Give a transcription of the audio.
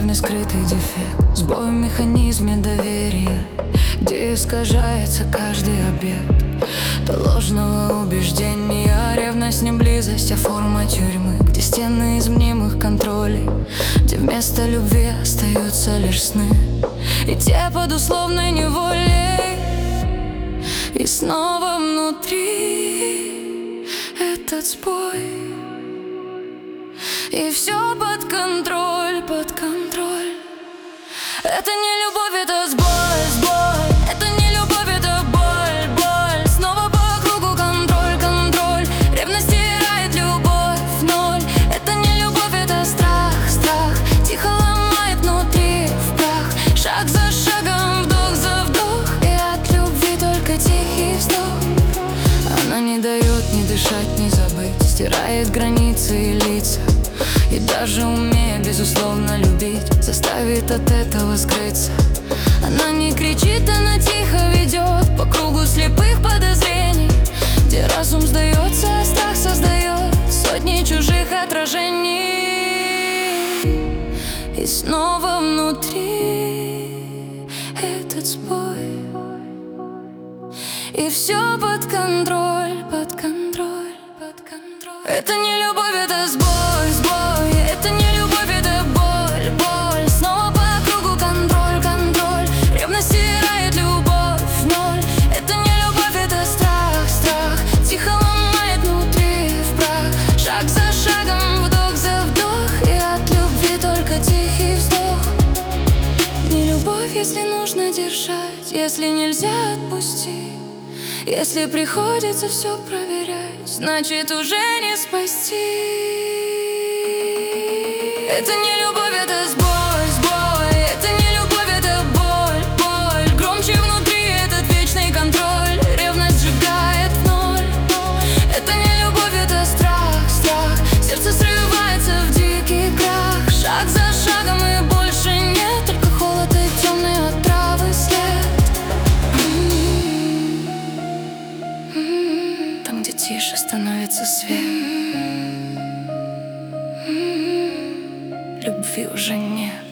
Верный скрытый дефект, сбой в механизме доверия, где искажается каждый объект до ложного убеждения. Ревность не близость, а форма тюрьмы, где стены из мнимых контролей, где вместо любви остаются лишь сны, и те под условной неволей. И снова внутри этот сбой, и все под контроль, под контроль. Это не любовь, это сбой, сбой. Это не любовь, это боль, боль. Снова по кругу контроль, контроль. Ревность стирает любовь в ноль. Это не любовь, это страх, страх. Тихо ломает внутри в прах. Шаг за шагом, вдох за вдох. И от любви только тихий вздох. Она не дает ни дышать, ни забыть, стирает границы и лица. И даже умея безусловно любить, заставит от этого скрыться. Она не кричит, она тихо ведет по кругу слепых подозрений, где разум сдается, а страх создает сотни чужих отражений. И снова внутри этот сбой, и все под контроль, под контроль, под контроль. Это не любовь, это сбой, сбой. Это не любовь, это боль, боль. Снова по кругу контроль, контроль. Ревность стирает любовь в ноль. Это не любовь, это страх, страх. Тихо ломает внутри в прах. Шаг за шагом, вдох за вдох. И от любви только тихий вздох. Не любовь, если нужно держать, если нельзя отпустить. Если приходится все проверять, значит уже не спасти. Это не любовь, это сбой, сбой. Это не любовь, это боль, боль. Громче внутри этот вечный контроль. Ревность сжигает в ноль. Это не любовь, это страх, страх. Сердце срывается в дикий крах. Шаг за шагом и больше нет, только холод и темный отравы след. Там, где тише становится свет, любви уже нет.